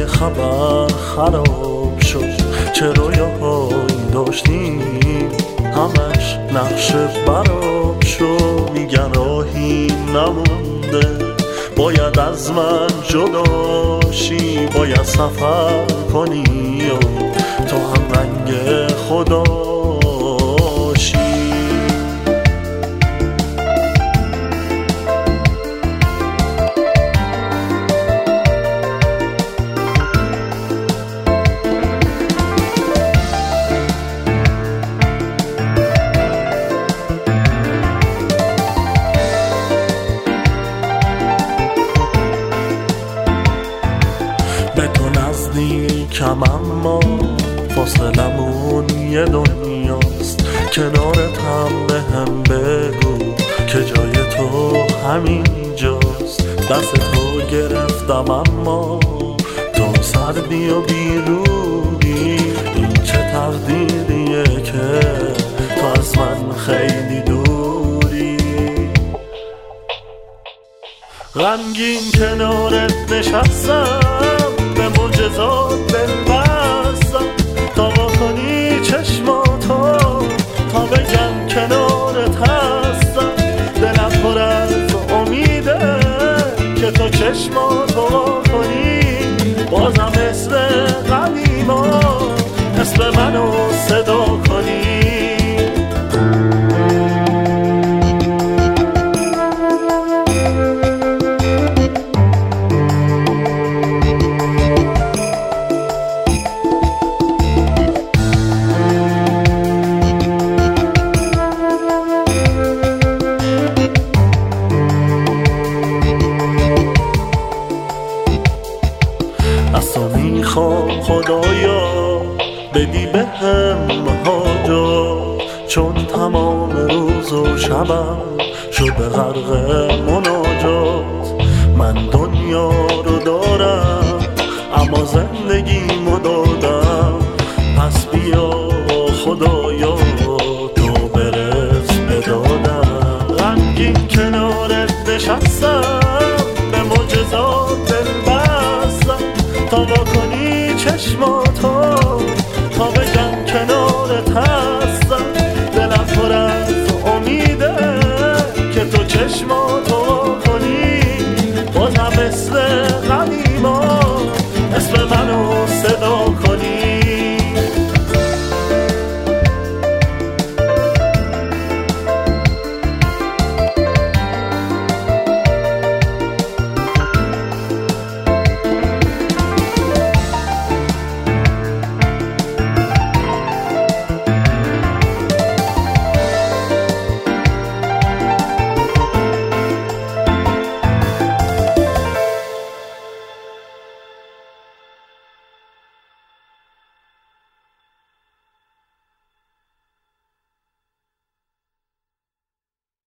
خبر خراب شد، چه رویاهایی داشتیم همش نقش براب شد. میگن راهی نمونده باید از من جداشی، باید سفر کنی و تو هم رنگ خداشی. به تو نزدیکم اما فاصلمون یه دنیاست، کنارتم بهم بگو که جای تو همین جاست. دست تو گرفتم اما تو سردی و بیرونی، این چه تقدیریه که تو از من خیلی دوری. غمگین کنارت نشستم به معجزات دل بستم، تا واکنی چشماتو تا بگم کنارت هستم. دلم پر از امیده که تو چشماتو واکنی، بازم اسم قدیما اسم منو صدا کنی. از تو میخوام خدایا بدی بهم حاجات، چون تمام روز و شبم شده غرق مناجات. من دنیا رو دارم اما زندگیمو دادم، پس بیا خدایا تو برس به دادم. غمگین کنارت نشستم به معجزات دل بستم، تا واکنی چشماتو